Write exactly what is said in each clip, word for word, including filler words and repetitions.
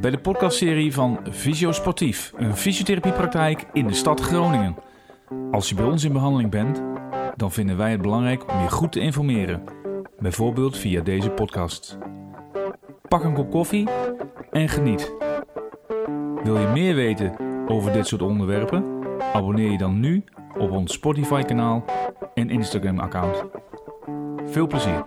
bij de podcastserie van Fysio Sportief, een fysiotherapiepraktijk in de stad Groningen. Als je bij ons in behandeling bent, dan vinden wij het belangrijk om je goed te informeren, bijvoorbeeld via deze podcast. Pak een kop koffie en geniet. Wil je meer weten over dit soort onderwerpen? Abonneer je dan nu op ons Spotify-kanaal en Instagram-account. Veel plezier!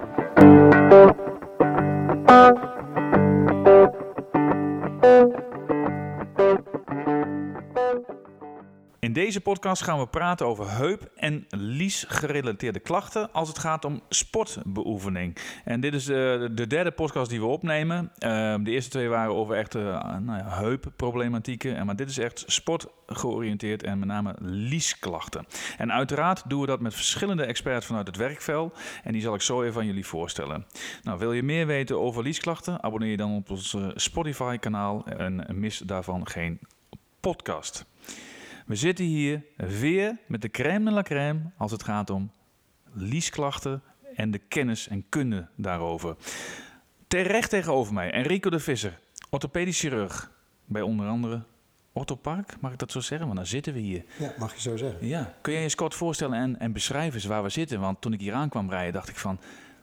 In deze podcast gaan we praten over heup- en lies-gerelateerde klachten als het gaat om sportbeoefening. En dit is de, de derde podcast die we opnemen. Uh, de eerste twee waren over echt uh, nou ja, heupproblematieken. Maar dit is echt sportgeoriënteerd en met name liesklachten. En uiteraard doen we dat met verschillende experts vanuit het werkveld. En die zal ik zo even aan jullie voorstellen. Nou, wil je meer weten over liesklachten? Abonneer je dan op ons uh, Spotify-kanaal en mis daarvan geen podcast. We zitten hier weer met de crème de la crème als het gaat om liesklachten en de kennis en kunde daarover. Terecht tegenover mij Enrico de Visser, orthopedisch chirurg bij onder andere Orthopark, mag ik dat zo zeggen? Want daar zitten we hier. Ja, mag je zo zeggen. Ja. Kun jij je eens kort voorstellen en, en beschrijven eens waar we zitten? Want toen ik hier aan kwam rijden dacht ik van,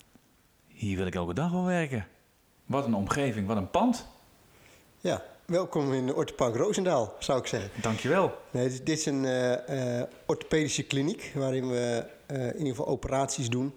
hier wil ik elke dag wel werken. Wat een omgeving, wat een pand. Ja. Welkom in Orthopark Roosendaal, zou ik zeggen. Dankjewel. Nee, dit is een uh, uh, orthopedische kliniek waarin we uh, in ieder geval operaties doen.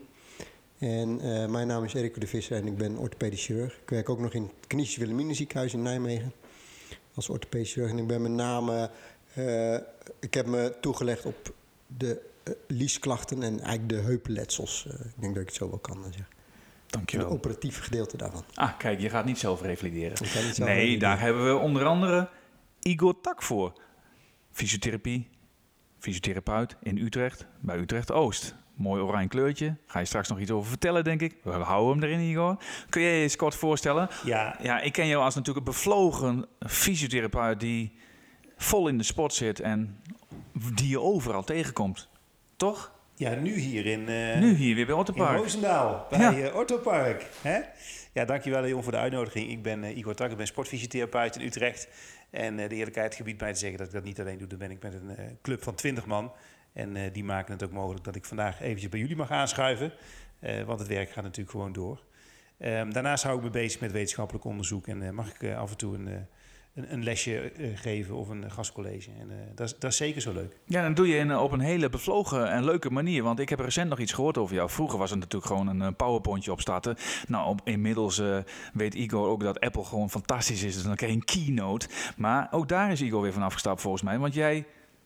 En uh, mijn naam is Enrico de Visser en ik ben orthopedisch chirurg. Ik werk ook nog in het Kniesjes Wilhelmina ziekenhuis in Nijmegen als orthopedisch chirurg. En ik ben met name, uh, ik heb me toegelegd op de uh, liesklachten en eigenlijk de heupenletsels. Uh, ik denk dat ik het zo wel kan zeggen. Dankjewel. Het operatieve gedeelte daarvan. Ah, kijk, je gaat niet zelf revalideren. Niet zelf nee, revalideren. Daar hebben we onder andere Igor Tak voor. Fysiotherapie, fysiotherapeut in Utrecht, bij Utrecht Oost. Mooi oranje kleurtje. Ga je straks nog iets over vertellen, denk ik. We houden hem erin, Igor. Kun jij je eens kort voorstellen? Ja. Ja, ik ken jou als natuurlijk een bevlogen fysiotherapeut die vol in de sport zit en die je overal tegenkomt. Toch? Ja, nu hier in... Uh, nu hier weer bij Orthopark. In Roosendaal, bij ja. uh, Orthopark. Hè? Ja, dankjewel Leon voor de uitnodiging. Ik ben uh, Igor Tak, ik ben sportfysiotherapeut in Utrecht. En uh, de eerlijkheid gebiedt mij te zeggen dat ik dat niet alleen doe. Dan ben ik met een uh, club van twintig man. En uh, die maken het ook mogelijk dat ik vandaag eventjes bij jullie mag aanschuiven. Uh, want het werk gaat natuurlijk gewoon door. Um, daarnaast hou ik me bezig met wetenschappelijk onderzoek. En uh, mag ik uh, af en toe een... Uh, Een, een lesje uh, geven of een gastcollege. En uh, dat, is, dat is zeker zo leuk. Ja, dan doe je in, op een hele bevlogen en leuke manier. Want ik heb recent nog iets gehoord over jou. Vroeger was het natuurlijk gewoon een powerpointje opstarten. Nou, op, inmiddels uh, weet Igor ook dat Apple gewoon fantastisch is. Dus dan krijg je een keynote. Maar ook daar is Igor weer van afgestapt volgens mij. Want jij...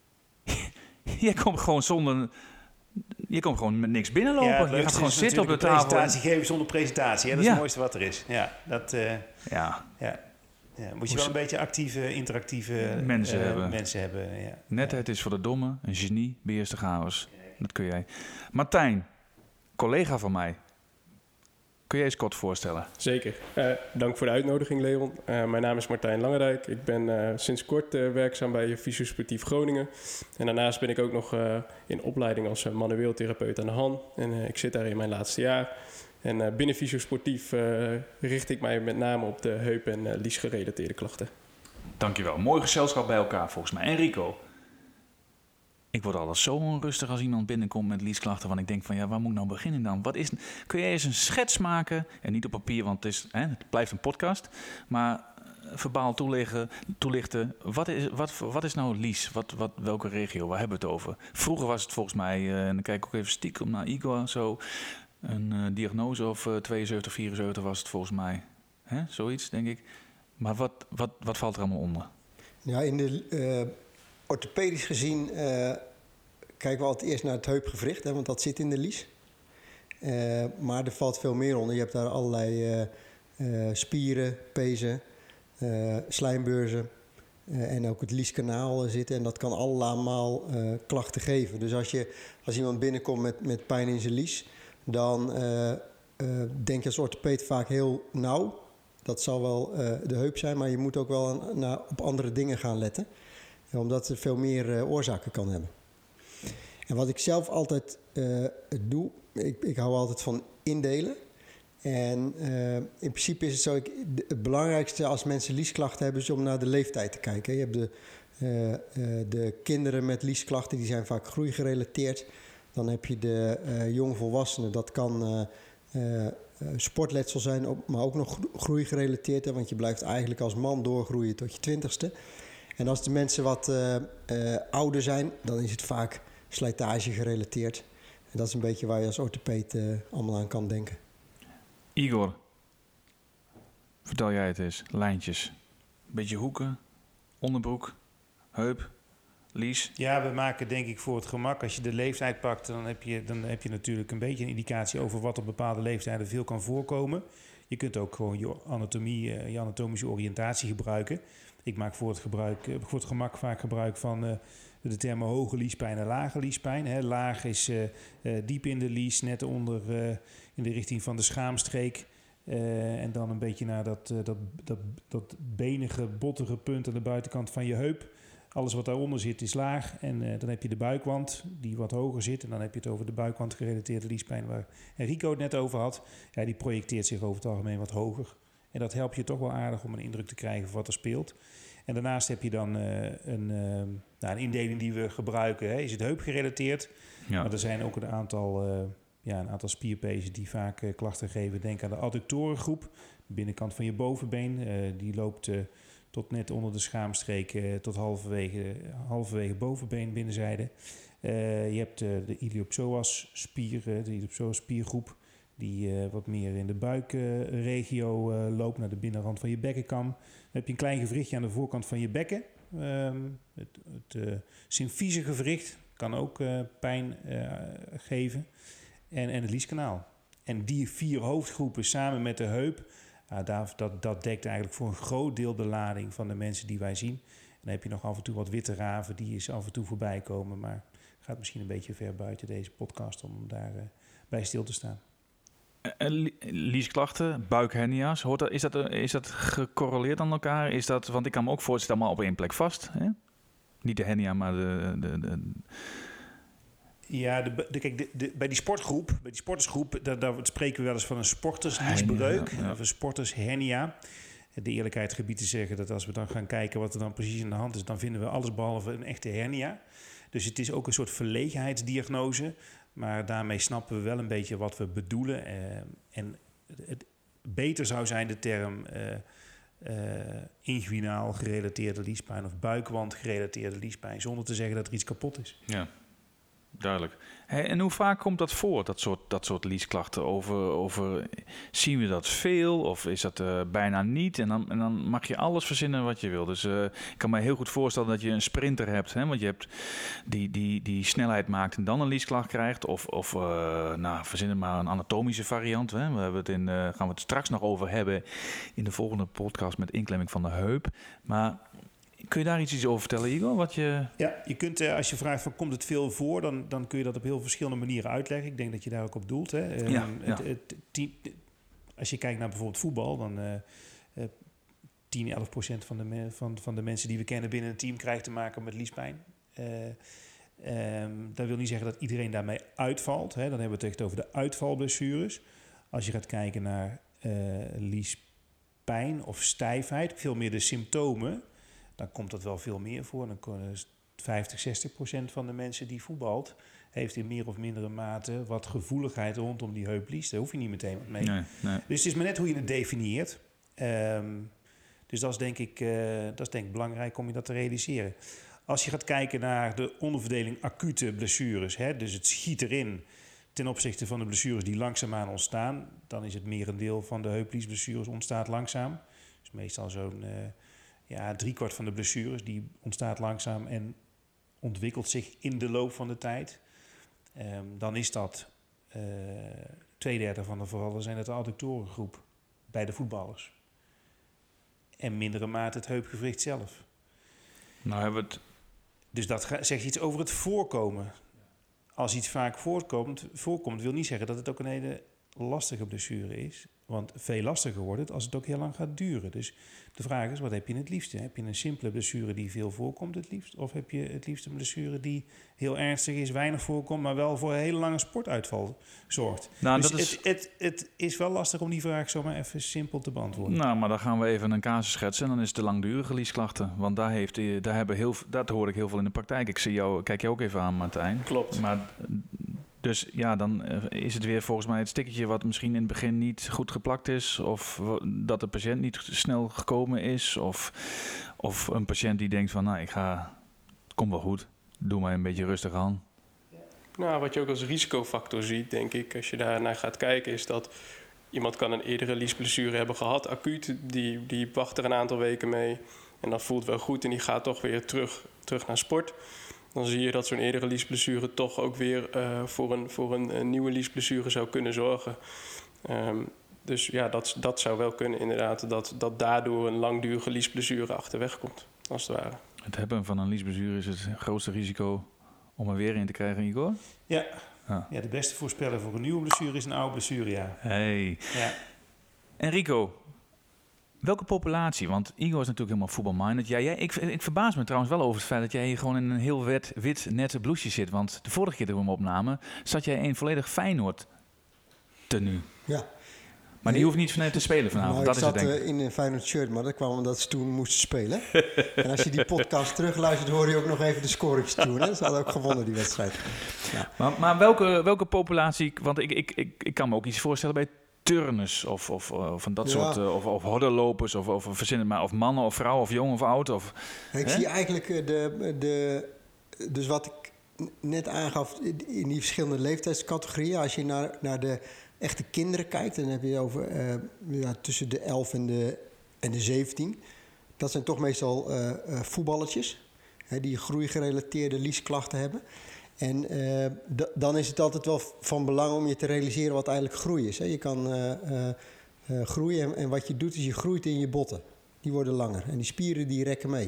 jij komt gewoon zonder... Je komt gewoon met niks binnenlopen. Ja, je gaat gewoon zitten op de een tafel. presentatie geven zonder presentatie. Hè? Dat is ja. het mooiste wat er is. Ja, dat... Uh, ja. ja. Ja, moet je wel een beetje actieve, interactieve mensen uh, hebben. Mensen hebben ja. Netheid is voor de domme, een genie beheerst de chaos. Dat kun jij. Martijn, collega van mij. Kun jij eens kort voorstellen? Zeker. Uh, dank voor de uitnodiging, Leon. Uh, mijn naam is Martijn Langerijk. Ik ben uh, sinds kort uh, werkzaam bij Fysio Sportief Groningen. En daarnaast ben ik ook nog uh, in opleiding als uh, manueel therapeut aan de H A N. En uh, ik zit daar in mijn laatste jaar. En uh, binnen Fysio Sportief uh, richt ik mij met name op de heup- en uh, liesgerelateerde klachten. Dankjewel. Mooi gezelschap bij elkaar volgens mij. Enrico, ik word alles zo onrustig als iemand binnenkomt met liesklachten. Want ik denk van ja, waar moet ik nou beginnen dan? Wat is, kun jij eens een schets maken? En niet op papier, want het, is, hè, het blijft een podcast. Maar verbaal toelichten. toelichten wat, is, wat, wat is nou lies? Wat, wat, welke regio? Waar hebben we het over? Vroeger was het volgens mij, uh, en dan kijk ik ook even stiekem naar Igor zo... Een uh, diagnose of uh, tweeënzeventig, vierenzeventig was het volgens mij. Hè? Zoiets, denk ik. Maar wat, wat, wat valt er allemaal onder? Ja, in de uh, orthopedisch gezien uh, kijken we altijd eerst naar het heupgewricht, hè, want dat zit in de lies. Uh, maar er valt veel meer onder. Je hebt daar allerlei uh, uh, spieren, pezen, uh, slijmbeurzen uh, en ook het lieskanaal zitten. En dat kan allemaal uh, klachten geven. Dus als, je, als iemand binnenkomt met, met pijn in zijn lies... dan uh, uh, denk je als orthopeed vaak heel nauw. Dat zal wel uh, de heup zijn, maar je moet ook wel aan, naar, op andere dingen gaan letten. Ja, omdat het veel meer uh, oorzaken kan hebben. En wat ik zelf altijd uh, doe, ik, ik hou altijd van indelen. En uh, in principe is het zo, ik, het belangrijkste als mensen liesklachten hebben, is om naar de leeftijd te kijken. Je hebt de, uh, uh, de kinderen met liesklachten, die zijn vaak groeigerelateerd. Dan heb je de uh, jongvolwassenen, dat kan uh, uh, sportletsel zijn, maar ook nog groeigerelateerd. Hè, want je blijft eigenlijk als man doorgroeien tot je twintigste. En als de mensen wat uh, uh, ouder zijn, dan is het vaak slijtage gerelateerd. En dat is een beetje waar je als orthopeed uh, allemaal aan kan denken. Igor, vertel jij het eens. Lijntjes. Beetje hoeken, onderbroek, heup, lies. Ja, we maken denk ik voor het gemak. Als je de leeftijd pakt, dan heb je, dan heb je natuurlijk een beetje een indicatie over wat op bepaalde leeftijden veel kan voorkomen. Je kunt ook gewoon je anatomie, je anatomische oriëntatie gebruiken. Ik maak voor het, gebruik, voor het gemak vaak gebruik van uh, de termen hoge liespijn en lage liespijn. Hè. Laag is uh, uh, diep in de lies, net onder uh, in de richting van de schaamstreek. Uh, en dan een beetje naar dat, uh, dat, dat, dat benige, bottige punt aan de buitenkant van je heup. Alles wat daaronder zit is laag. En uh, dan heb je de buikwand die wat hoger zit. En dan heb je het over de buikwand gerelateerde liespijn waar Enrico het net over had. Ja, die projecteert zich over het algemeen wat hoger. En dat helpt je toch wel aardig om een indruk te krijgen van wat er speelt. En daarnaast heb je dan uh, een, uh, nou, een indeling die we gebruiken. Hè. Is het heupgerelateerd? Ja. Maar er zijn ook een aantal, uh, ja, een aantal spierpezen die vaak uh, klachten geven. Denk aan de adductorengroep. De binnenkant van je bovenbeen. Uh, die loopt uh, tot net onder de schaamstreek uh, tot halverwege, halverwege bovenbeen binnenzijde. Uh, je hebt uh, de iliopsoas spier, uh, de iliopsoas spiergroep. Die uh, wat meer in de buikregio uh, uh, loopt naar de binnenrand van je bekkenkam. Dan heb je een klein gewrichtje aan de voorkant van je bekken. Um, het het uh, symfiese gewricht kan ook uh, pijn uh, geven. En, en het lieskanaal. En die vier hoofdgroepen samen met de heup, uh, daar, dat, dat dekt eigenlijk voor een groot deel de lading van de mensen die wij zien. En dan heb je nog af en toe wat witte raven die eens af en toe voorbij komen. Maar gaat misschien een beetje ver buiten deze podcast om daar uh, bij stil te staan. Uh, liesklachten, buikhernia's, hoort dat, is, dat, is dat gecorreleerd aan elkaar? Is dat, want ik kan me ook voorstellen, allemaal op één plek vast. Hè? Niet de hernia, maar de... de, de ja, de, de, kijk, de, de, bij die sportgroep, bij die sportersgroep, daar, daar spreken we wel eens van een sportersliesbreuk, ja, ja. of een sportershernia. De eerlijkheid gebied te zeggen dat als we dan gaan kijken wat er dan precies aan de hand is, dan vinden we alles behalve een echte hernia. Dus het is ook een soort verlegenheidsdiagnose. Maar daarmee snappen we wel een beetje wat we bedoelen. Uh, en het beter zou zijn de term uh, uh, inguinaal gerelateerde liespijn of buikwand gerelateerde liespijn, zonder te zeggen dat er iets kapot is. Ja, duidelijk. Hey, en hoe vaak komt dat voor, dat soort, dat soort liesklachten? Over, over, zien we dat veel of is dat uh, bijna niet? En dan, en dan mag je alles verzinnen wat je wil. Dus uh, ik kan me heel goed voorstellen dat je een sprinter hebt. Hè? Want je hebt die, die, die snelheid maakt en dan een liesklacht krijgt. Of, of uh, nou, verzinnen maar een anatomische variant. Hè? We hebben het in, uh, gaan we het straks nog over hebben in de volgende podcast met inklemming van de heup. Maar... kun je daar iets over vertellen, Igor? Wat je... Ja, je kunt, als je vraagt van komt het veel voor, dan, dan kun je dat op heel verschillende manieren uitleggen. Ik denk dat je daar ook op doelt. Hè. Ja, um, ja. Het, het, tien, als je kijkt naar bijvoorbeeld voetbal, dan uh, uh, tien, elf procent van de, me, van, van de mensen die we kennen binnen een team krijgt te maken met liespijn. Uh, um, dat wil niet zeggen dat iedereen daarmee uitvalt. Hè. Dan hebben we het echt over de uitvalblessures. Als je gaat kijken naar uh, liespijn of stijfheid, veel meer de symptomen, dan komt dat wel veel meer voor. Dan kunnen vijftig, zestig procent van de mensen die voetbalt heeft in meer of mindere mate wat gevoeligheid rondom die heuplies. Daar hoef je niet meteen wat mee. Nee, nee. Dus het is maar net hoe je het definieert. Um, dus dat is, denk ik, uh, dat is denk ik belangrijk om je dat te realiseren. Als je gaat kijken naar de onderverdeling acute blessures, hè, dus het schiet erin ten opzichte van de blessures die langzaamaan ontstaan, dan is het merendeel van de heupliesblessures ontstaat langzaam. Dus meestal zo'n uh, ja, driekwart van de blessures die ontstaat langzaam en ontwikkelt zich in de loop van de tijd. Um, dan is dat uh, twee derde van de gevallen zijn het de adductorengroep bij de voetballers. En mindere mate het heupgewricht zelf. Nou hebben we het... Dus dat zegt iets over het voorkomen. Als iets vaak voorkomt, voorkomt, wil niet zeggen dat het ook een hele lastige blessure is. Want veel lastiger wordt het als het ook heel lang gaat duren. Dus de vraag is, wat heb je het liefste? Heb je een simpele blessure die veel voorkomt het liefst? Of heb je het liefst een blessure die heel ernstig is, weinig voorkomt, maar wel voor een hele lange sportuitval zorgt? Nou, dus dat is... het, het, het is wel lastig om die vraag zomaar even simpel te beantwoorden. Nou, maar dan gaan we even een casus schetsen en dan is het de langdurige liesklachten. Want daar, heeft, daar hebben heel, dat hoor ik heel veel in de praktijk. Ik zie jou, kijk je ook even aan, Martijn. Klopt. Maar... Dus ja, dan is het weer volgens mij het stickertje wat misschien in het begin niet goed geplakt is. Of dat de patiënt niet snel gekomen is. Of, of een patiënt die denkt van, nou, ik ga, het komt wel goed. Doe maar een beetje rustig aan. Nou, wat je ook als risicofactor ziet, denk ik, als je daarnaar gaat kijken, is dat iemand kan een eerdere liesblessure hebben gehad, acuut. Die, die wacht er een aantal weken mee en dat voelt wel goed en die gaat toch weer terug, terug naar sport. Dan zie je dat zo'n eerdere liesblessure toch ook weer uh, voor, een, voor een, een nieuwe liesblessure zou kunnen zorgen. Um, dus ja, dat, dat zou wel kunnen inderdaad, dat, dat daardoor een langdurige liesblessure achterweg komt, als het ware. Het hebben van een liesblessure is het grootste risico om er weer in te krijgen, Igor? Ja, ah. ja de beste voorspeller voor een nieuwe blessure is een oude blessure, ja. Hey. Ja. Enrico, welke populatie? Want Igor is natuurlijk helemaal voetbalminded. Ja, jij, ik, ik verbaas me trouwens wel over het feit dat jij hier gewoon in een heel wit, wit nette blouseje zit. Want de vorige keer dat we hem opnamen, zat jij in volledig Feyenoord tenue. Ja. Maar die hoeft niet vanuit te spelen vanavond. Nou, dat ik is het, zat denk ik. uh, in een Feyenoord shirt, maar dat kwam omdat ze toen moesten spelen. En als je die podcast terugluistert, hoor je ook nog even de scoringstune. Hè? Ze hadden ook gewonnen, die wedstrijd. Ja. Maar, maar welke, welke populatie... Want ik, ik, ik, ik kan me ook iets voorstellen bij turners of, of, of van dat Ja. soort... Uh, of, of hordenlopers of, of, verzinnen, maar of mannen of vrouwen of jong of oud. Of, Ik hè? zie eigenlijk uh, de, de... Dus wat ik net aangaf in die verschillende leeftijdscategorieën. Als je naar, naar de echte kinderen kijkt, dan heb je over uh, ja, tussen de elf en de, en de zeventien. Dat zijn toch meestal uh, uh, voetballetjes. Hè, die groeigerelateerde liesklachten hebben. En uh, d- dan is het altijd wel van belang om je te realiseren wat eigenlijk groei is. Hè. Je kan uh, uh, uh, groeien en, en wat je doet is je groeit in je botten. Die worden langer en die spieren die rekken mee.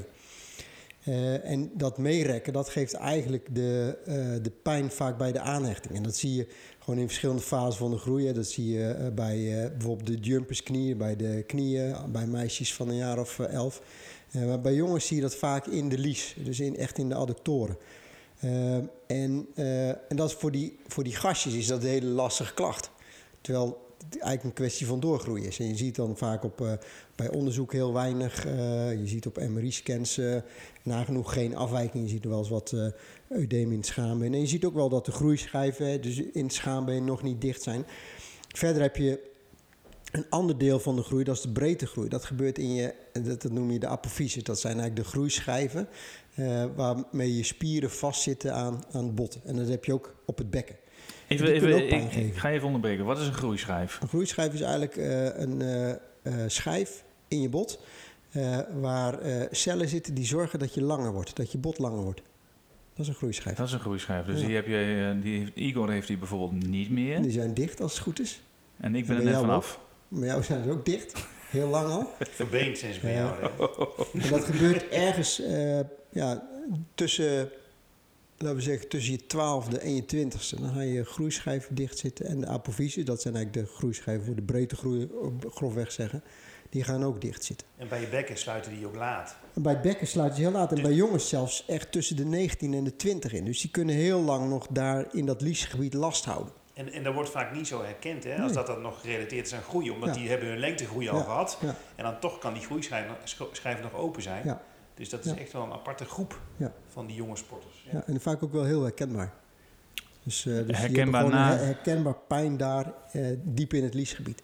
Uh, en dat meerekken, dat geeft eigenlijk de, uh, de pijn vaak bij de aanhechting. En dat zie je gewoon in verschillende fasen van de groei. Hè. Dat zie je uh, bij uh, bijvoorbeeld de jumpersknieën, bij de knieën, bij meisjes van een jaar of uh, elf. Uh, maar bij jongens zie je dat vaak in de lies, dus in, echt in de adductoren. Uh, en, uh, en dat is voor die, voor die gastjes is dat een hele lastige klacht. Terwijl het eigenlijk een kwestie van doorgroeien is. En je ziet dan vaak op, uh, bij onderzoek heel weinig. Uh, je ziet op M R I-scans uh, nagenoeg geen afwijking. Je ziet er wel eens wat uh, eudeem in het schaambeen. En je ziet ook wel dat de groeischijven dus in het schaambeen nog niet dicht zijn. Verder heb je een ander deel van de groei, dat is de breedtegroei. Dat gebeurt in je, dat, dat noem je de apofyses. Dat zijn eigenlijk de groeischijven uh, waarmee je spieren vastzitten aan, aan botten. En dat heb je ook op het bekken. Even, even, ik, ik ga even onderbreken. Wat is een groeischijf? Een groeischijf is eigenlijk uh, een uh, uh, schijf in je bot uh, waar uh, cellen zitten die zorgen dat je langer wordt, dat je bot langer wordt. Dat is een groeischijf. Dat is een groeischijf. Dus Ja. die heb je, die heeft, Igor heeft die bijvoorbeeld niet meer. Die zijn dicht als het goed is. En ik ben En er bij net jou vanaf. Bij jou zijn ze ook dicht, heel lang al. Verbeend zijn ze bij Ja. jou. Hè? En dat gebeurt ergens uh, ja, tussen, laten we zeggen, tussen je twaalfde en je twintigste. Dan ga je groeischijven dicht zitten. En de apofyses, dat zijn eigenlijk de groeischijven voor de breedtegroei, grofweg zeggen, die gaan ook dicht zitten. En bij je bekken sluiten die ook laat. En bij het bekken sluiten ze heel laat. En bij jongens zelfs echt tussen de negentien en de twintig in. Dus die kunnen heel lang nog daar in dat liesgebied last houden. En, en dat wordt vaak niet zo herkend, hè, als Nee. dat dan nog gerelateerd is aan groei. Omdat Ja. die hebben hun lengtegroei al Ja. gehad. Ja. En dan toch kan die groeischijf nog open zijn. Ja. Dus dat is Ja. echt wel een aparte groep Ja. van die jonge sporters. Ja. Ja, en vaak ook wel heel herkenbaar. Dus, uh, dus Herkenbaar die hebben na- gewoon een her- herkenbaar pijn daar uh, diep in het liesgebied.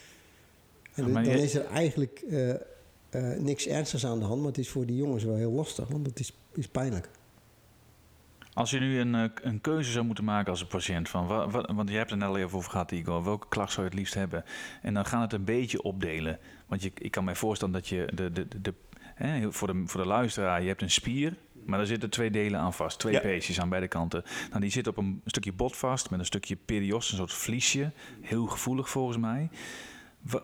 En Ja, de- maar dan je- is er eigenlijk uh, uh, niks ernstigs aan de hand. Maar het is voor die jongens wel heel lastig. Want het is, is pijnlijk. Als je nu een, eh, een keuze zou moeten maken als een patiënt, van wa, wa, want je hebt het er net al even over gehad, Igor, welke klacht zou je het liefst hebben? En dan gaan het een beetje opdelen. Want je, ik kan mij voorstellen dat je, de, de, de, de, hè, voor, de, voor de luisteraar, je hebt een spier, maar daar zitten twee delen aan vast, twee Ja. peesjes aan beide kanten. Nou, die zitten op een stukje bot vast, met een stukje perios, een soort vliesje, heel gevoelig volgens mij. Wa,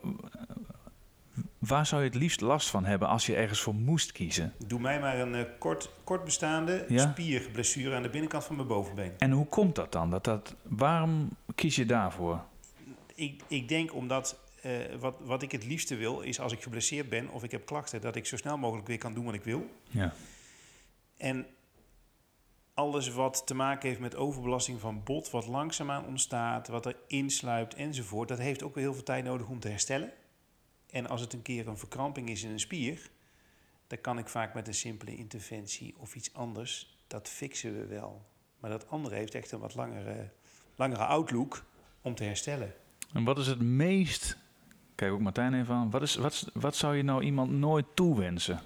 waar zou je het liefst last van hebben als je ergens voor moest kiezen? Doe mij maar een uh, kort, kort bestaande Ja? spierblessure aan de binnenkant van mijn bovenbeen. En hoe komt dat dan? Dat dat, waarom kies je daarvoor? ik, ik denk omdat... Uh, wat, wat ik het liefste wil, is als ik geblesseerd ben of ik heb klachten, dat ik zo snel mogelijk weer kan doen wat ik wil. Ja. En alles wat te maken heeft met overbelasting van bot, wat langzaamaan ontstaat, wat er insluipt enzovoort, dat heeft ook weer heel veel tijd nodig om te herstellen. En als het een keer een verkramping is in een spier, dan kan ik vaak met een simpele interventie of iets anders, dat fixen we wel. Maar dat andere heeft echt een wat langere, langere outlook om te herstellen. En wat is het meest... Kijk ook Martijn even aan. Wat, is, wat, wat zou je nou iemand nooit toewensen?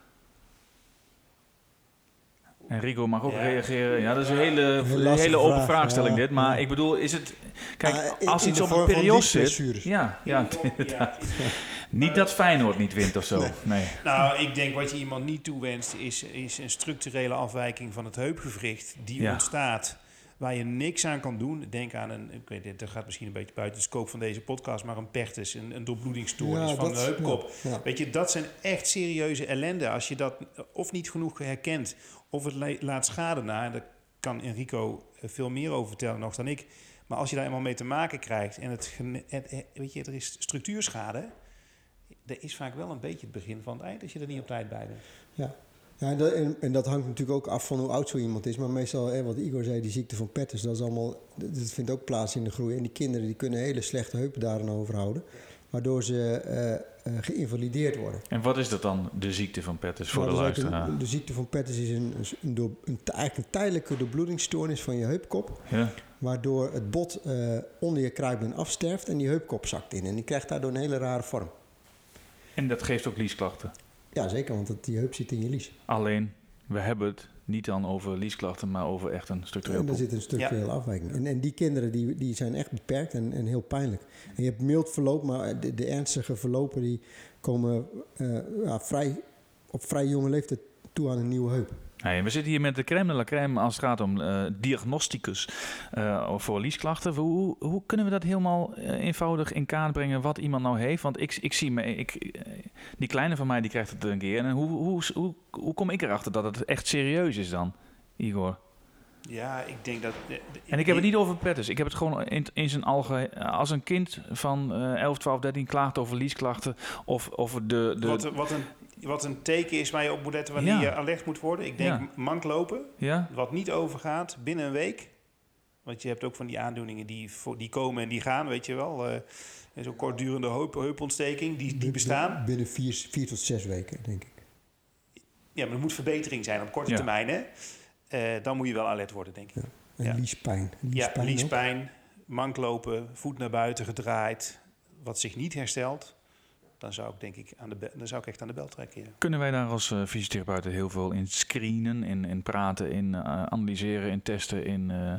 En Rico mag ook ja. reageren. Ja, dat is een hele, heel hele open vraag, vraagstelling ja. dit. Maar ja. ik bedoel, is het... Kijk, uh, als iets op een periode zit... Ja, ja, ja. Niet dat Feyenoord niet wint of zo. Nee. Nee. Nou, ik denk wat je iemand niet toewenst... is, is een structurele afwijking van het heupgewricht... die ja. ontstaat... waar je niks aan kan doen. Denk aan een, ik weet het, dat gaat misschien een beetje buiten de scope van deze podcast, maar een pechtes, een, een doorbloedingsstoornis ja, van de heupkop. Ja, ja. Weet je, dat zijn echt serieuze ellende. Als je dat of niet genoeg herkent, of het le- laat schade na, daar kan Enrico veel meer over vertellen nog dan ik. Maar als je daar eenmaal mee te maken krijgt en het, het, het weet je, er is structuurschade, dat is vaak wel een beetje het begin van het eind als je er niet op tijd bij bent. Ja. Ja, en, dat, en, en dat hangt natuurlijk ook af van hoe oud zo iemand is. Maar meestal, hè, wat Igor zei, die ziekte van Petters, dat is allemaal, dat vindt ook plaats in de groei. En die kinderen die kunnen hele slechte heupen daaraan overhouden, waardoor ze uh, uh, geïnvalideerd worden. En wat is dat dan, de ziekte van Petters, voor nou, de luisteraar? Een, de ziekte van Petters is een, een, door, een, eigenlijk een tijdelijke doorbloedingsstoornis van je heupkop. Ja. Waardoor het bot uh, onder je kruisbeen afsterft en die heupkop zakt in. En die krijgt daardoor een hele rare vorm. En dat geeft ook liesklachten? Ja, zeker, want het, die heup zit in je lies. Alleen, we hebben het niet dan over liesklachten, maar over echt een structureel... En er zit een structurele ja. afwijking. En, en die kinderen die, die zijn echt beperkt en, en heel pijnlijk. En je hebt mild verloop, maar de, de ernstige verlopen die komen uh, ja, vrij, op vrij jonge leeftijd toe aan een nieuwe heup. Hey, we zitten hier met de crème de la crème als het gaat om uh, diagnosticus uh, voor liesklachten. Hoe, hoe kunnen we dat helemaal uh, eenvoudig in kaart brengen wat iemand nou heeft? Want ik, ik zie me, ik, die kleine van mij die krijgt het een keer. En hoe, hoe, hoe, hoe kom ik erachter dat het echt serieus is dan, Igor? Ja, ik denk dat... De, de, en ik heb het niet over Petters. Ik heb het gewoon in, in zijn algeheel... Als een kind van uh, elf, twaalf, dertien klaagt over liesklachten of over de... de wat, wat, een, wat een teken is waar je op moet letten wanneer ja. je alert moet worden. Ik denk ja. manklopen, ja. wat niet overgaat binnen een week. Want je hebt ook van die aandoeningen die, voor, die komen en die gaan, weet je wel. Uh, zo'n kortdurende heup, heupontsteking, die, die bestaan. Binnen vier, vier tot zes weken, denk ik. Ja, maar er moet verbetering zijn op korte ja. termijn, hè. Uh, dan moet je wel alert worden, denk ik. Ja. En ja. liespijn. liespijn. Ja, liespijn, manklopen, voet naar buiten gedraaid, wat zich niet herstelt. Dan zou ik denk ik aan de be- dan zou ik echt aan de bel trekken. Ja. Kunnen wij daar als uh, fysiotherapeuten heel veel in screenen, in, in praten, in uh, analyseren, in testen, in... Uh...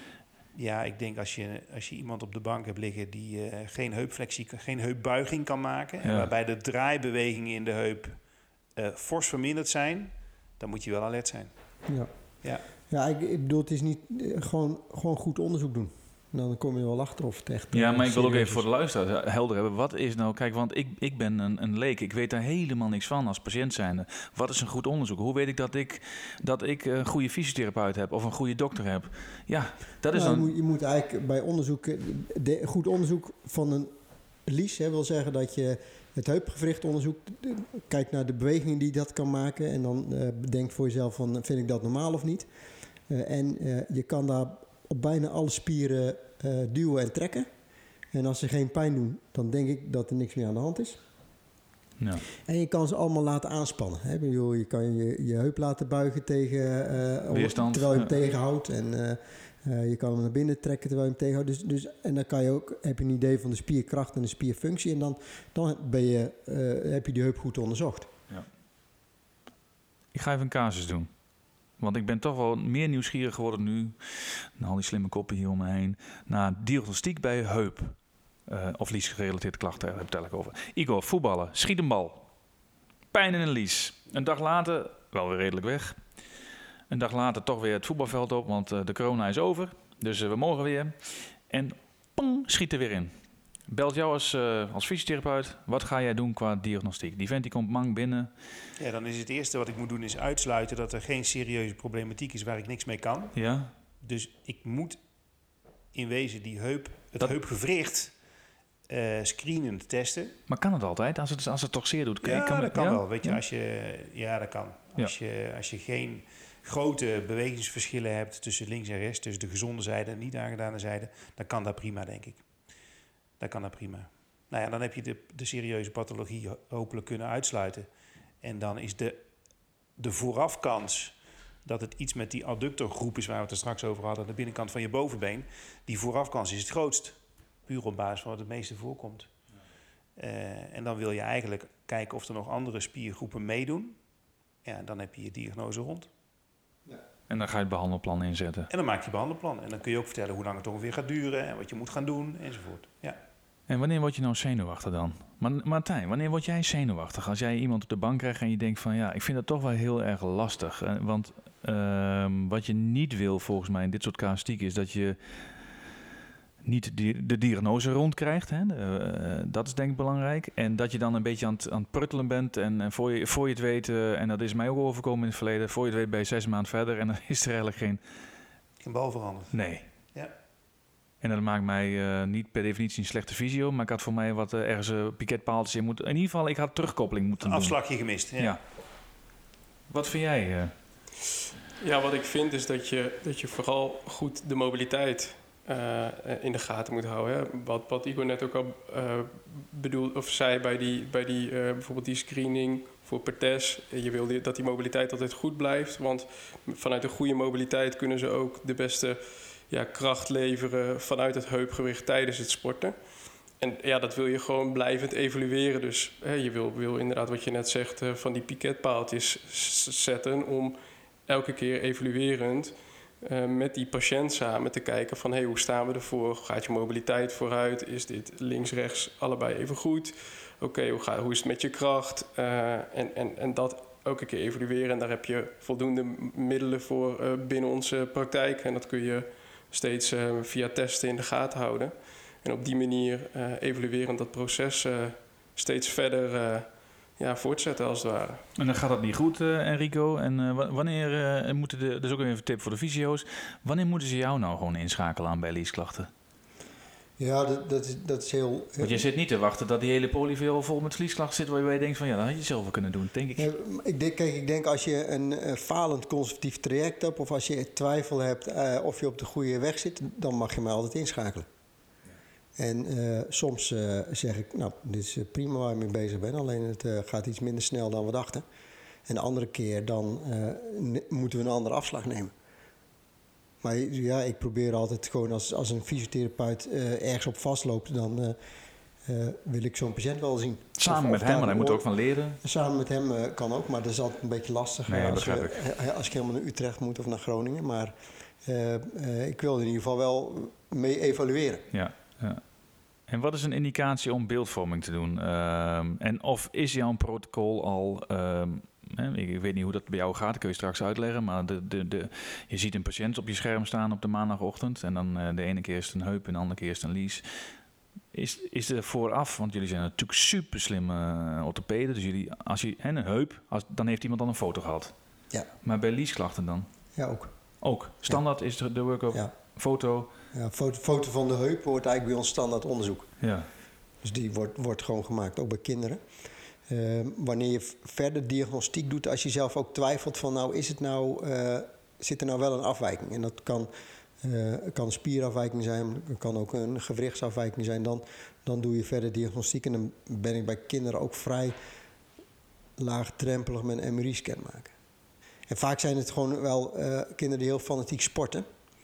Ja, ik denk als je, als je iemand op de bank hebt liggen die uh, geen heupflexie, geen heupbuiging kan maken, ja. waarbij de draaibewegingen in de heup uh, fors verminderd zijn, dan moet je wel alert zijn. Ja. Ja, ja ik, ik bedoel, het is niet uh, gewoon, gewoon goed onderzoek doen. Dan kom je wel achter of het echt... Ja, maar ik wil ook even voor de luisteraar helder hebben. Wat is nou... Kijk, want ik, ik ben een, een leek. Ik weet daar helemaal niks van als patiënt zijnde. Wat is een goed onderzoek? Hoe weet ik dat ik, dat ik een goede fysiotherapeut heb of een goede dokter heb? Ja, dat is nou, dan... Je moet, je moet eigenlijk bij onderzoek... De, goed onderzoek van een lies hè, wil zeggen dat je het heupgewricht onderzoekt. Kijkt naar de bewegingen die dat kan maken. En dan uh, bedenkt voor jezelf van, vind ik dat normaal of niet? Uh, en uh, je kan daar... op bijna alle spieren uh, duwen en trekken. En als ze geen pijn doen, dan denk ik dat er niks meer aan de hand is. Ja. En je kan ze allemaal laten aanspannen. Hè? Je kan je, je heup laten buigen tegen, uh, weerstand, terwijl je hem ja. tegenhoudt. En uh, uh, je kan hem naar binnen trekken terwijl je hem tegenhoudt. Dus, dus, en dan kan je ook, heb je een idee van de spierkracht en de spierfunctie. En dan, dan ben je, uh, heb je die heup goed onderzocht. Ja. Ik ga even een casus doen. Want ik ben toch wel meer nieuwsgierig geworden nu, na al die slimme koppen hier om me heen, naar diagnostiek bij heup. Uh, of liesgerelateerde klachten, daar heb ik het eigenlijk over. Igor, voetballen, schiet een bal. Pijn in een lies. Een dag later, wel weer redelijk weg. Een dag later toch weer het voetbalveld op, want uh, de corona is over. Dus uh, we mogen weer. En pong, schiet er weer in. Belt jou als, uh, als fysiotherapeut. Wat ga jij doen qua diagnostiek? Die vent die komt mank binnen. Ja, dan is het eerste wat ik moet doen is uitsluiten dat er geen serieuze problematiek is waar ik niks mee kan. Ja. Dus ik moet in wezen die heup, het dat... heupgewricht uh, screenend testen. Maar kan het altijd, als het, als het toch zeer doet? Ja, kan, dat kan ja? wel. Weet je, ja? als je, ja, dat kan. Als, Ja. je, als je geen grote bewegingsverschillen hebt tussen links en rechts, tussen de gezonde zijde en niet aangedane zijde, dan kan dat prima, denk ik. Dan kan dat prima. Nou ja, dan heb je de, de serieuze pathologie hopelijk kunnen uitsluiten. En dan is de, de voorafkans dat het iets met die adductorgroep is waar we het er straks over hadden, aan de binnenkant van je bovenbeen, die voorafkans is het grootst. Puur op basis van wat het meeste voorkomt. Uh, en dan wil je eigenlijk kijken of er nog andere spiergroepen meedoen. Ja, dan heb je je diagnose rond. Ja. En dan ga je het behandelplan inzetten. En dan maak je je behandelplan. En dan kun je ook vertellen hoe lang het ongeveer gaat duren en wat je moet gaan doen enzovoort. Ja. En wanneer word je nou zenuwachtig dan? Maar, Martijn, wanneer word jij zenuwachtig? Als jij iemand op de bank krijgt en je denkt van ja, ik vind dat toch wel heel erg lastig. Want uh, wat je niet wil volgens mij in dit soort casuïstiek is dat je niet de, de diagnose rondkrijgt. Hè? Uh, dat is denk ik belangrijk. En dat je dan een beetje aan het, aan het pruttelen bent. En, en voor, je, voor je het weet, uh, en dat is mij ook overkomen in het verleden, voor je het weet ben je zes maanden verder en dan is er eigenlijk geen... Geen bal veranderd. Nee. Ja. En dat maakt mij uh, niet per definitie een slechte visio, maar ik had voor mij wat uh, ergens uh, piketpaaltjes in moeten. In ieder geval, ik had terugkoppeling moeten een doen. Afslagje gemist. Ja. Ja. Wat vind jij? Uh? Ja, wat ik vind is dat je, dat je vooral goed de mobiliteit uh, in de gaten moet houden. Hè. Wat, wat Igor net ook al uh, bedoelde of zei bij die, bij die uh, bijvoorbeeld die screening voor per test. Je wil die, dat die mobiliteit altijd goed blijft, want vanuit een goede mobiliteit kunnen ze ook de beste ja, kracht leveren vanuit het heupgewicht tijdens het sporten. En ja, dat wil je gewoon blijvend evalueren. Dus hè, je wil, wil inderdaad, wat je net zegt, uh, van die piketpaaltjes s- zetten om elke keer evaluerend uh, met die patiënt samen te kijken van hey, hoe staan we ervoor? Gaat je mobiliteit vooruit? Is dit links-rechts allebei even goed? Oké, okay, hoe, ga, hoe is het met je kracht? Uh, en, en, en dat elke keer evalueren. En daar heb je voldoende middelen voor uh, binnen onze praktijk. En dat kun je steeds uh, via testen in de gaten houden. En op die manier uh, evaluerend dat proces uh, steeds verder uh, ja, voortzetten als het ware. En dan gaat dat niet goed, uh, Enrico. En uh, wanneer uh, moeten de, dat is ook even een tip voor de fysio's, wanneer moeten ze jou nou gewoon inschakelen aan bij liesklachten? Ja, dat, dat, is, dat is heel... Want je zit niet te wachten dat die hele polyviool vol met vliesklachten zit, waar je denkt van ja, dat had je zelf wel kunnen doen, denk ik. Ja, ik denk, kijk, ik denk als je een uh, falend conservatief traject hebt of als je twijfel hebt uh, of je op de goede weg zit, dan mag je mij altijd inschakelen. Ja. En uh, soms uh, zeg ik, nou, dit is prima waar ik mee bezig ben, alleen het uh, gaat iets minder snel dan we dachten. En de andere keer dan uh, ne- moeten we een andere afslag nemen. Maar ja, ik probeer altijd gewoon als, als een fysiotherapeut uh, ergens op vastloopt, dan uh, uh, wil ik zo'n patiënt wel zien. Samen of, met of hem, maar hij oor... moet ook van leren. Samen met hem uh, kan ook, maar dat is altijd een beetje lastig. Nee, als, begrijp we, ik. als ik helemaal naar Utrecht moet of naar Groningen. Maar uh, uh, ik wil in ieder geval wel mee evalueren. Ja, ja. En wat is een indicatie om beeldvorming te doen? Um, en of is jouw protocol al... Um, Ik weet niet hoe dat bij jou gaat, dat kun je straks uitleggen. Maar de, de, de, je ziet een patiënt op je scherm staan op de maandagochtend. En dan uh, de ene keer is het een heup en de andere keer is het een lies. Is, is er vooraf, want jullie zijn natuurlijk super slimme uh, orthopeden. Dus jullie, als je en een heup, als, dan heeft iemand dan een foto gehad. Ja. Maar bij liesklachten dan? Ja, ook. Ook. Standaard ja. Is de, de workup, ja. foto. Ja, foto, foto van de heup wordt eigenlijk bij ons standaard onderzoek. Ja. Dus die wordt, wordt gewoon gemaakt, ook bij kinderen. Uh, wanneer je verder diagnostiek doet, als je zelf ook twijfelt van nou is het nou, uh, zit er nou wel een afwijking? En dat kan, uh, kan een spierafwijking zijn, het kan ook een gewrichtsafwijking zijn. Dan, dan doe je verder diagnostiek en dan ben ik bij kinderen ook vrij laagdrempelig met een M R I-scan maken. En vaak zijn het gewoon wel uh, kinderen die heel fanatiek sporten.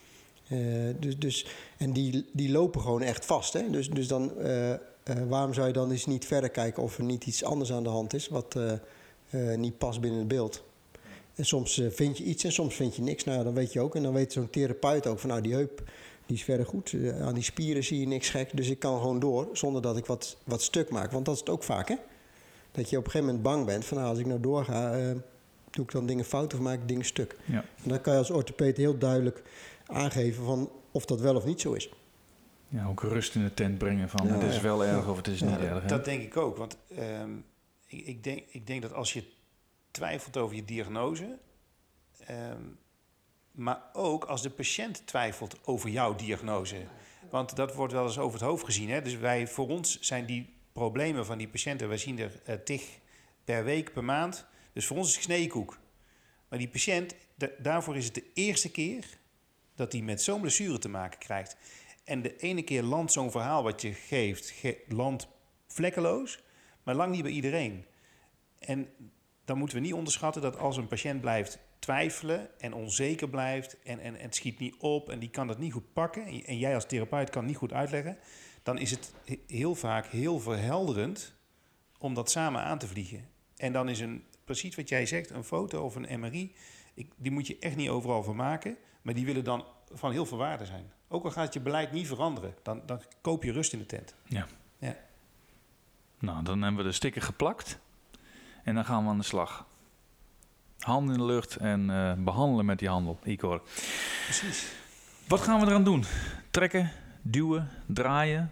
Uh, dus, dus, en die, die lopen gewoon echt vast. Hè? Dus, dus dan... Uh, Uh, waarom zou je dan eens niet verder kijken of er niet iets anders aan de hand is wat uh, uh, niet past binnen het beeld? En soms uh, vind je iets en soms vind je niks. Nou, dan weet je ook. En dan weet zo'n therapeut ook van nou, die heup die is verder goed. Uh, aan die spieren zie je niks gek. Dus ik kan gewoon door zonder dat ik wat, wat stuk maak. Want dat is het ook vaak, hè? Dat je op een gegeven moment bang bent van nou, als ik nou doorga, uh, doe ik dan dingen fout of maak ik dingen stuk? Ja. En dan kan je als orthopeed heel duidelijk aangeven van of dat wel of niet zo is. Ja, ook rust in de tent brengen van Ja, het is ja. wel erg of het is Ja, niet erg. Hè? Dat denk ik ook, want um, ik, ik, denk, ik denk dat als je twijfelt over je diagnose, um, maar ook als de patiënt twijfelt over jouw diagnose. Want Want dat wordt wel eens over het hoofd gezien. Hè? Dus wij, voor ons zijn die problemen van die patiënten... wij zien er uh, tig per week, per maand. Dus voor ons is het sneekoek. Maar die patiënt, da- daarvoor is het de eerste keer... dat hij met zo'n blessure te maken krijgt. En de ene keer landt zo'n verhaal wat je geeft... Ge- landt vlekkeloos, maar lang niet bij iedereen. En dan moeten we niet onderschatten dat als een patiënt blijft twijfelen... en onzeker blijft en, en, en het schiet niet op... en die kan dat niet goed pakken... en jij als therapeut kan het niet goed uitleggen... dan is het heel vaak heel verhelderend om dat samen aan te vliegen. En dan is een, precies wat jij zegt, een foto of een M R I... Ik, die moet je echt niet overal van maken... maar die willen dan van heel veel waarde zijn. Ook al gaat je beleid niet veranderen... dan, dan koop je rust in de tent. Ja. Ja. Nou, dan hebben we de sticker geplakt. En dan gaan we aan de slag. Handen in de lucht en uh, behandelen met die handel, Igor. Precies. Wat gaan we eraan doen? Trekken, duwen, draaien...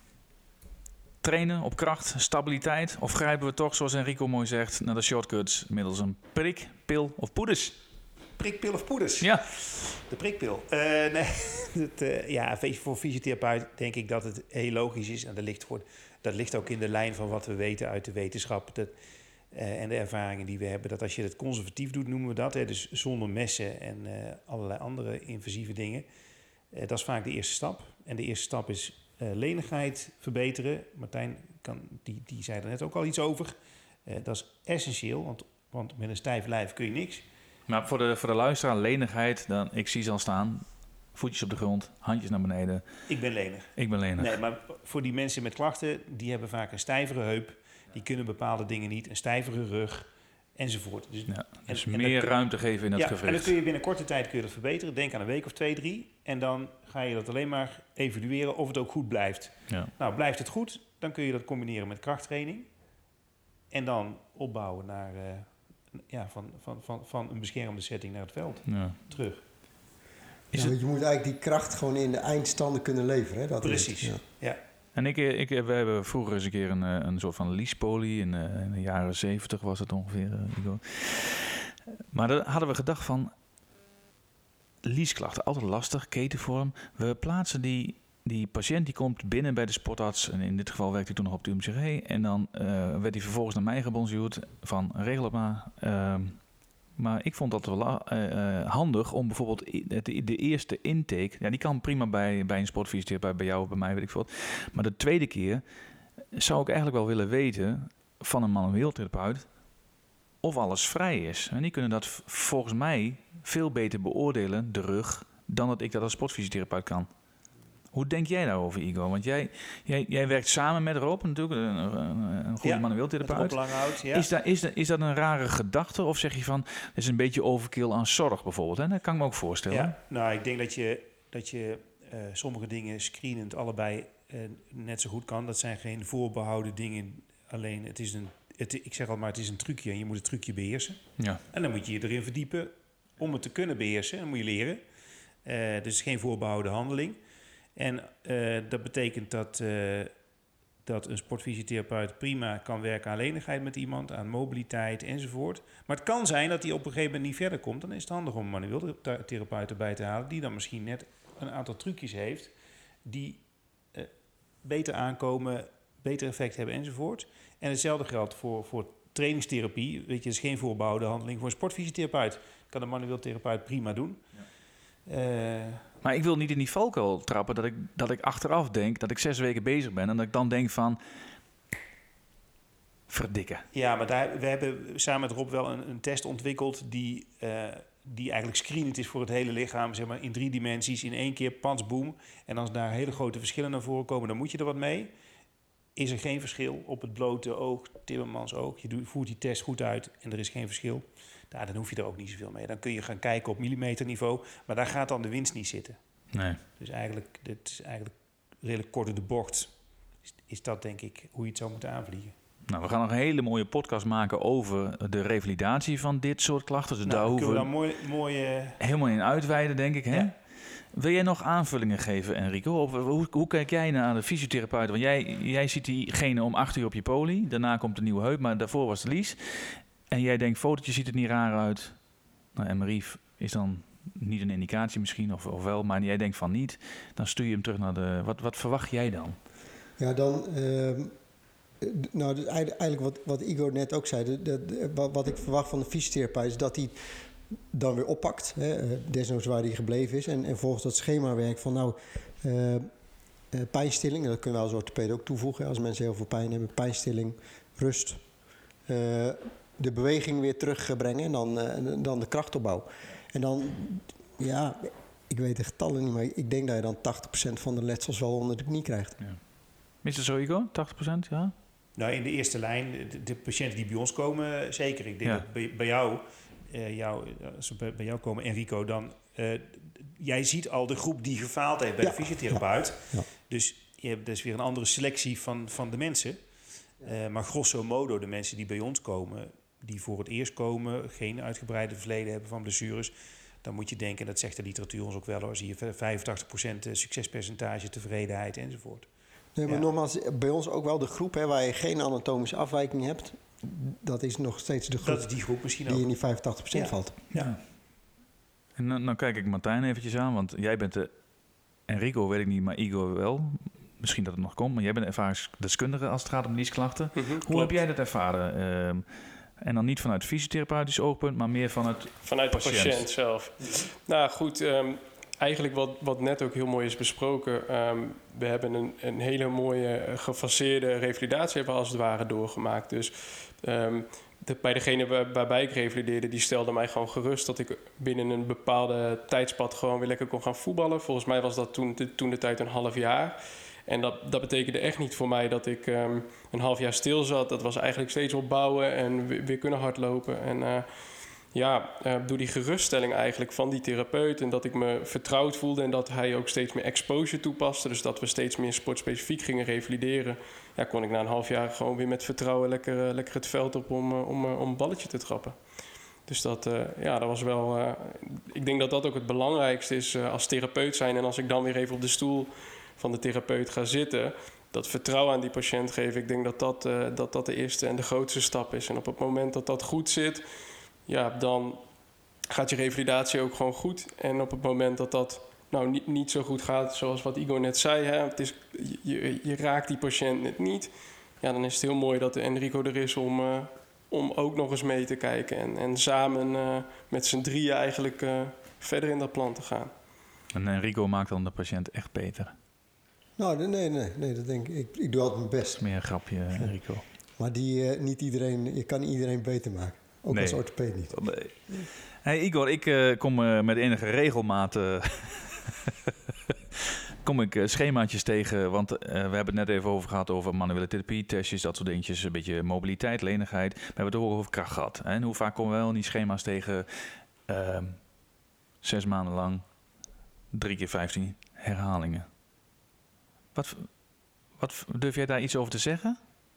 trainen op kracht, stabiliteit? Of grijpen we toch, zoals Enrico mooi zegt... naar de shortcuts middels een prik, pil of poeders? Prikpil of poeders? Ja. De prikpil. Uh, nee, het, uh, ja, voor fysiotherapeut denk ik dat het heel logisch is. En dat ligt, voor, dat ligt ook in de lijn van wat we weten uit de wetenschap. Dat, uh, en de ervaringen die we hebben. Dat als je het conservatief doet, noemen we dat. Hè, dus zonder messen en uh, allerlei andere invasieve dingen. Uh, dat is vaak de eerste stap. En de eerste stap is uh, lenigheid verbeteren. Martijn kan, die, die zei er net ook al iets over. Uh, dat is essentieel, want, want met een stijf lijf kun je niks. Maar voor de, voor de luisteraar, lenigheid, dan, ik zie ze al staan. Voetjes op de grond, handjes naar beneden. Ik ben lenig. Ik ben lenig. Nee, maar voor die mensen met klachten, die hebben vaak een stijvere heup. Die kunnen bepaalde dingen niet, een stijvere rug, enzovoort. Dus, ja, dus en, meer en ruimte geven in het ja, gewricht. en dan kun je binnen korte tijd kun je dat verbeteren. Denk aan een week of twee, drie. En dan ga je dat alleen maar evalueren of het ook goed blijft. Ja. Nou, blijft het goed, dan kun je dat combineren met krachttraining. En dan opbouwen naar... Uh, Ja, van, van, van, van een beschermde setting naar het veld. Ja. Terug. Ja, want je moet eigenlijk die kracht gewoon in de eindstanden kunnen leveren. Hè? Dat Precies, ja. ja. En ik, ik, we hebben vroeger eens een keer een, een soort van leasepolie. In, in de jaren zeventig was het ongeveer. Uh, maar daar hadden we gedacht van... leaseklachten, altijd lastig, ketenvorm. We plaatsen die... Die patiënt die komt binnen bij de sportarts. En in dit geval werkte hij toen nog op de U M C G. En dan uh, werd hij vervolgens naar mij gebonjourd. Van regel het maar. Uh, maar ik vond dat wel uh, handig om bijvoorbeeld de, de eerste intake... Ja, die kan prima bij, bij een sportfysiotherapeut, bij jou of bij mij, weet ik veel. Maar de tweede keer zou ik eigenlijk wel willen weten... van een manueel therapeut of alles vrij is. En die kunnen dat v- volgens mij veel beter beoordelen, de rug... dan dat ik dat als sportfysiotherapeut kan. Hoe denk jij daarover, Igor? Want jij, jij, jij werkt samen met Rob, natuurlijk, een, een, een goede ja, manueeltherapeut. Ja. Is, daar, is, dat, is dat een rare gedachte? Of zeg je van, het is een beetje overkill aan zorg bijvoorbeeld? Hè? Dat kan ik me ook voorstellen. Ja, nou, ik denk dat je, dat je uh, sommige dingen screenend allebei uh, net zo goed kan. Dat zijn geen voorbehouden dingen. Alleen, het is een, het, ik zeg al maar, het is een trucje en je moet het trucje beheersen. Ja. En dan moet je je erin verdiepen om het te kunnen beheersen. Dan moet je leren. Uh, dus geen voorbehouden handeling. En uh, dat betekent dat, uh, dat een sportfysiotherapeut prima kan werken aan lenigheid met iemand, aan mobiliteit enzovoort. Maar het kan zijn dat hij op een gegeven moment niet verder komt. Dan is het handig om een manueel therapeut erbij te halen, die dan misschien net een aantal trucjes heeft, die uh, beter aankomen, beter effect hebben enzovoort. En hetzelfde geldt voor, voor trainingstherapie. Weet je, het is geen voorbehouden handeling voor een sportfysiotherapeut. Kan een manueel therapeut prima doen. Ja. Uh, Maar ik wil niet in die valkuil trappen dat ik, dat ik achteraf denk dat ik zes weken bezig ben en dat ik dan denk van verdikken. Ja, maar daar, we hebben samen met Rob wel een, een test ontwikkeld die, uh, die eigenlijk screenend is voor het hele lichaam, zeg maar in drie dimensies, in één keer, pats, boom. En als daar hele grote verschillen naar voren komen, dan moet je er wat mee. Is er geen verschil op het blote oog, Timmermans oog, je doet, voert die test goed uit en er is geen verschil, nou, dan hoef je er ook niet zoveel mee. Dan kun je gaan kijken op millimeterniveau, maar daar gaat dan de winst niet zitten. Nee. Dus eigenlijk, dit is eigenlijk redelijk kort in de bocht, is, is dat denk ik hoe je het zou moeten aanvliegen. Nou, we gaan nog een hele mooie podcast maken over de revalidatie van dit soort klachten. Dus nou, daar hoeven we dan mooi, mooi, uh... helemaal in uitweiden, denk ik. Hè? Ja. Wil jij nog aanvullingen geven, Enrico? Of, hoe, hoe kijk jij naar de fysiotherapeut? Want jij, jij ziet diegene om acht uur op je poli. Daarna komt de nieuwe heup, maar daarvoor was de lies. En jij denkt, fotootje ziet het niet raar uit. Nou, M R I is dan niet een indicatie misschien, of, of wel, maar jij denkt van niet, dan stuur je hem terug naar de... Wat, wat verwacht jij dan? Ja, dan... Uh, nou, dus eigenlijk wat, wat Igor net ook zei. De, de, de, wat, wat ik verwacht van de fysiotherapeut is dat hij dan weer oppakt. Hè, desnoods waar hij gebleven is. En, en volgens dat schema werkt van nou... Uh, uh, pijnstilling, dat kunnen we als orthopeden ook toevoegen. Als mensen heel veel pijn hebben. Pijnstilling, rust. Uh, de beweging weer terugbrengen en dan, uh, dan de krachtopbouw. En dan, ja, ik weet de getallen niet, maar ik denk dat je dan tachtig procent van de letsels wel onder de knie krijgt. Ja. Is het zo, Igor? tachtig procent, ja? Nou, in de eerste lijn, de, de patiënten die bij ons komen, zeker. Ik denk ja. dat bij, bij jou, uh, jou, als ze bij, bij jou komen, Enrico, dan... Uh, jij ziet al de groep die gefaald heeft bij ja. de fysiotherapeut. Ja. Ja. Dus je hebt dus weer een andere selectie van, van de mensen. Uh, maar grosso modo, de mensen die bij ons komen, die voor het eerst komen, geen uitgebreide verleden hebben van blessures, dan moet je denken, dat zegt de literatuur ons ook wel hoor, zie je vijfentachtig procent succespercentage, tevredenheid enzovoort. Nee, maar ja. nogmaals, bij ons ook wel de groep hè, waar je geen anatomische afwijking hebt, dat is nog steeds de groep, dat is die groep misschien die ook. in die vijfentachtig procent ja. valt. Ja. En dan, dan kijk ik Martijn eventjes aan, want jij bent de Enrico, weet ik niet, maar Igor wel. Misschien dat het nog komt, maar jij bent ervaringsdeskundige als het gaat om liesklachten. Mm-hmm, Hoe klopt. heb jij dat ervaren? Uh, en dan niet vanuit fysiotherapeutisch oogpunt, maar meer vanuit Vanuit patiënt. de patiënt zelf. Nou goed, um, eigenlijk wat, wat net ook heel mooi is besproken. Um, we hebben een, een hele mooie gefaseerde revalidatie hebben we als het ware doorgemaakt. Dus um, de, bij degene waar, waarbij ik revalideerde, die stelde mij gewoon gerust dat ik binnen een bepaalde tijdspad gewoon weer lekker kon gaan voetballen. Volgens mij was dat toen de, toen de tijd een half jaar. En dat, dat betekende echt niet voor mij dat ik um, een half jaar stil zat. Dat was eigenlijk steeds opbouwen en weer, weer kunnen hardlopen. En uh, ja, uh, door die geruststelling eigenlijk van die therapeut en dat ik me vertrouwd voelde en dat hij ook steeds meer exposure toepaste, dus dat we steeds meer sportspecifiek gingen revalideren, ja, kon ik na een half jaar gewoon weer met vertrouwen lekker, uh, lekker het veld op om, uh, om, uh, om een balletje te trappen. Dus dat, uh, ja, dat was wel... Uh, ik denk dat dat ook het belangrijkste is uh, als therapeut zijn. En als ik dan weer even op de stoel van de therapeut ga zitten, dat vertrouwen aan die patiënt geven, ik denk dat dat, uh, dat dat de eerste en de grootste stap is. En op het moment dat dat goed zit, ja, dan gaat je revalidatie ook gewoon goed. En op het moment dat dat nou niet, niet zo goed gaat, zoals wat Igor net zei, hè, het is, je, je raakt die patiënt net niet, ja, dan is het heel mooi dat de Enrico er is om, uh, om ook nog eens mee te kijken. En, en samen uh, met z'n drieën eigenlijk uh, verder in dat plan te gaan. En Enrico maakt dan de patiënt echt beter? Nou, nee, nee, nee, dat denk ik. Ik, ik doe altijd mijn best. Dat is meer een grapje, Enrico. Maar die, uh, niet iedereen, je kan niet iedereen beter maken. Ook nee. als orthopeed niet. Nee. Hey Igor, ik uh, kom uh, met enige regelmaat... Uh, kom ik uh, schemaatjes tegen, want uh, we hebben het net even over gehad over manuele therapie, testjes, dat soort dingetjes, een beetje mobiliteit, lenigheid. We hebben het ook over kracht gehad. Hè? En hoe vaak komen we wel in die schema's tegen uh, zes maanden lang, drie keer vijftien herhalingen. Wat, wat durf jij daar iets over te zeggen?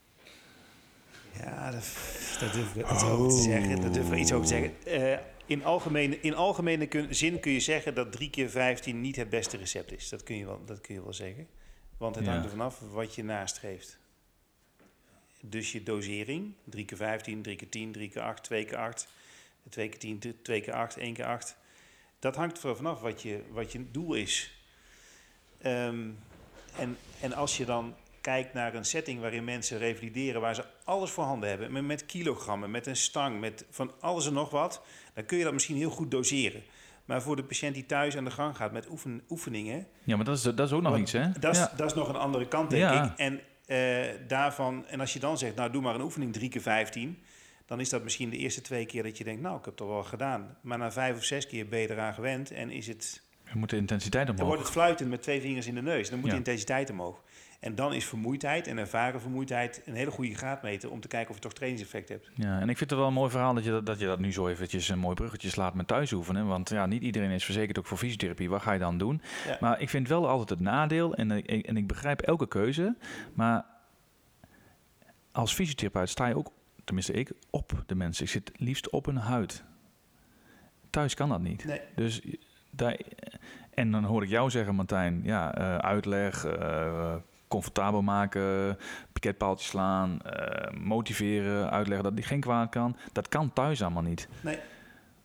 Ja, dat, dat durf ik iets oh. over te zeggen. Dat durf ik iets over te zeggen. Uh, in algemene, in algemene kun, zin kun je zeggen dat drie keer vijftien niet het beste recept is. Dat kun je wel, dat kun je wel zeggen. Want het ja. hangt er vanaf wat je nastreeft. Dus je dosering, drie keer vijftien, drie keer tien, drie keer acht, twee keer acht, twee keer tien, twee keer acht, één keer acht. Dat hangt er vanaf wat je, wat je doel is. Um, en, en als je dan kijkt naar een setting waarin mensen revalideren, waar ze alles voorhanden hebben, met, met kilogrammen, met een stang, met van alles en nog wat, dan kun je dat misschien heel goed doseren. Maar voor de patiënt die thuis aan de gang gaat met oefen, oefeningen... Ja, maar dat is, dat is ook nog wat, iets, hè? Dat is, ja. dat is nog een andere kant, denk ja. ik. En, uh, daarvan, en als je dan zegt, nou, doe maar een oefening drie keer vijftien... dan is dat misschien de eerste twee keer dat je denkt, nou, ik heb het al wel gedaan. Maar na vijf of zes keer ben je eraan gewend en is het... Je moet de intensiteit omhoog. Dan wordt het fluiten met twee vingers in de neus. Dan moet ja. de intensiteit omhoog. En dan is vermoeidheid en ervaren vermoeidheid een hele goede graadmeter om te kijken of je toch trainingseffect hebt. Ja, en ik vind het wel een mooi verhaal dat je dat, dat, je dat nu zo eventjes een mooi bruggetje slaat met thuisoefenen. Want ja, niet iedereen is verzekerd ook voor fysiotherapie. Wat ga je dan doen? Ja. Maar ik vind wel altijd het nadeel, en, en ik begrijp elke keuze, maar als fysiotherapeut sta je ook, tenminste ik, op de mensen. Ik zit liefst op hun huid. Thuis kan dat niet. Nee. Dus daar, en dan hoor ik jou zeggen, Martijn, ja, uh, uitleg, uh, comfortabel maken, piketpaaltjes slaan, uh, motiveren, uitleggen dat die geen kwaad kan. Dat kan thuis allemaal niet. Nee.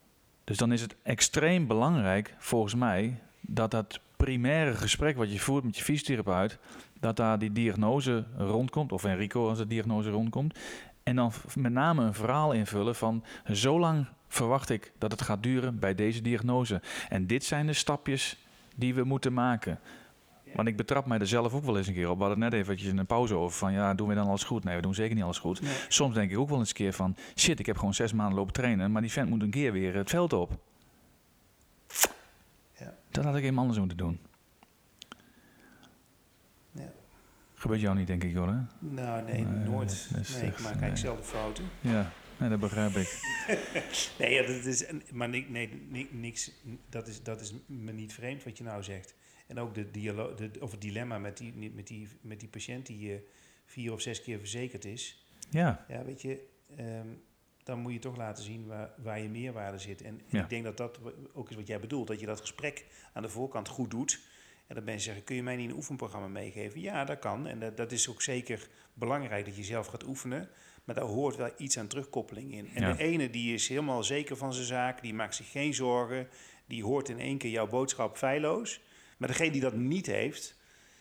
Dus dan is het extreem belangrijk, volgens mij, dat dat primaire gesprek wat je voert met je fysiotherapeut, dat daar die diagnose rondkomt, of Enrico als de diagnose rondkomt. En dan met name een verhaal invullen van, zo lang verwacht ik dat het gaat duren bij deze diagnose. En dit zijn de stapjes die we moeten maken. Want ik betrap mij er zelf ook wel eens een keer op. We hadden net eventjes een pauze over van, ja, doen we dan alles goed? Nee, we doen zeker niet alles goed. Nee. Soms denk ik ook wel eens een keer van, shit, ik heb gewoon zes maanden lopen trainen, maar die vent moet een keer weer het veld op. Ja. Dat had ik even anders moeten doen. Ja. Gebeurt jou niet, denk ik, hoor, hè? Nou, nee, nee nooit. Nee, nee, ik maak nee. eigenlijk zelf de fouten. Ja, nee, dat begrijp ik. nee, ja, dat is, maar nee, nee, niks, dat is, dat is me niet vreemd wat je nou zegt. En ook de dialo- de, of het dilemma met die, met die, met die patiënt die uh, vier of zes keer verzekerd is. Ja. Ja, weet je, um, dan moet je toch laten zien waar, waar je meerwaarde zit. En, en ja. ik denk dat dat ook is wat jij bedoelt. Dat je dat gesprek aan de voorkant goed doet. En dat mensen zeggen, kun je mij niet een oefenprogramma meegeven? Ja, dat kan. En dat, dat is ook zeker belangrijk dat je zelf gaat oefenen. Maar daar hoort wel iets aan terugkoppeling in. En ja. de ene die is helemaal zeker van zijn zaak. Die maakt zich geen zorgen. Die hoort in één keer jouw boodschap feilloos. Maar degene die dat niet heeft,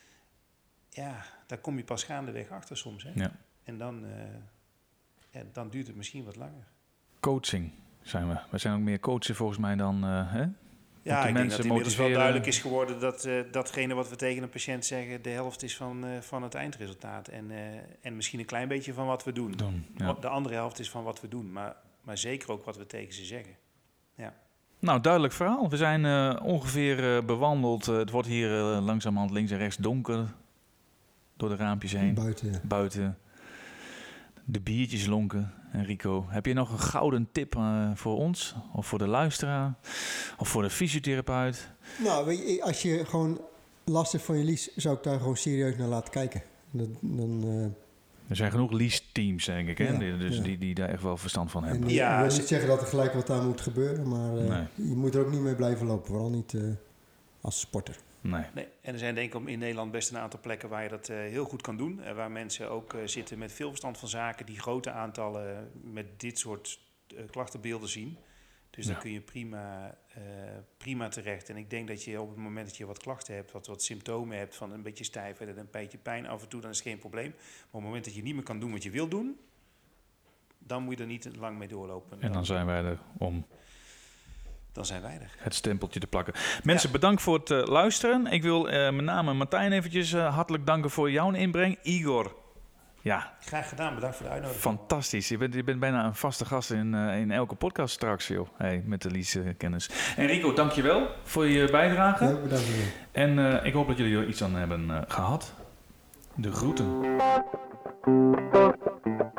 ja, daar kom je pas gaandeweg achter soms. Hè? Ja. En dan, uh, ja, dan duurt het misschien wat langer. Coaching zijn we. We zijn ook meer coachen volgens mij dan, uh, hè? Ja, ik denk dat inmiddels wel duidelijk is geworden dat uh, datgene wat we tegen een patiënt zeggen, de helft is van, uh, van het eindresultaat. En, uh, en misschien een klein beetje van wat we doen. doen ja. De andere helft is van wat we doen, maar, maar zeker ook wat we tegen ze zeggen. Ja. Nou, duidelijk verhaal. We zijn uh, ongeveer uh, bewandeld. Uh, het wordt hier uh, langzamerhand links en rechts donker door de raampjes heen. Buiten, ja. Buiten. De biertjes lonken. Enrico, heb je nog een gouden tip uh, voor ons? Of voor de luisteraar? Of voor de fysiotherapeut? Nou, weet je, als je gewoon last hebt van je lies, zou ik daar gewoon serieus naar laten kijken. Dan... dan uh... Er zijn genoeg lease-teams, denk ik, hè? Ja, dus ja. die, die daar echt wel verstand van hebben. En, ja, ik wil niet zeggen dat er gelijk wat aan moet gebeuren, maar uh, nee. je moet er ook niet mee blijven lopen. Vooral niet uh, als sporter. Nee. nee. En er zijn denk ik in Nederland best een aantal plekken waar je dat uh, heel goed kan doen. Uh, waar mensen ook uh, zitten met veel verstand van zaken, die grote aantallen uh, met dit soort uh, klachtenbeelden zien. Dus ja. dan kun je prima, uh, prima terecht. En ik denk dat je op het moment dat je wat klachten hebt, wat, wat symptomen hebt van een beetje stijfheid en een beetje pijn af en toe, dan is het geen probleem. Maar op het moment dat je niet meer kan doen wat je wil doen, dan moet je er niet lang mee doorlopen. En dan zijn wij er om... Dan zijn wij er. Het stempeltje te plakken. Mensen, ja. bedankt voor het uh, luisteren. Ik wil uh, met name Martijn eventjes uh, hartelijk danken voor jouw inbreng. Igor. Ja. Graag gedaan, bedankt voor de uitnodiging. Fantastisch. Je bent, je bent bijna een vaste gast in, uh, in elke podcast straks, joh. Hey, met de Lies-kennis. Uh, Enrico, dankjewel voor je bijdrage. Ja, bedankt. En uh, ik hoop dat jullie er iets aan hebben uh, gehad. De groeten.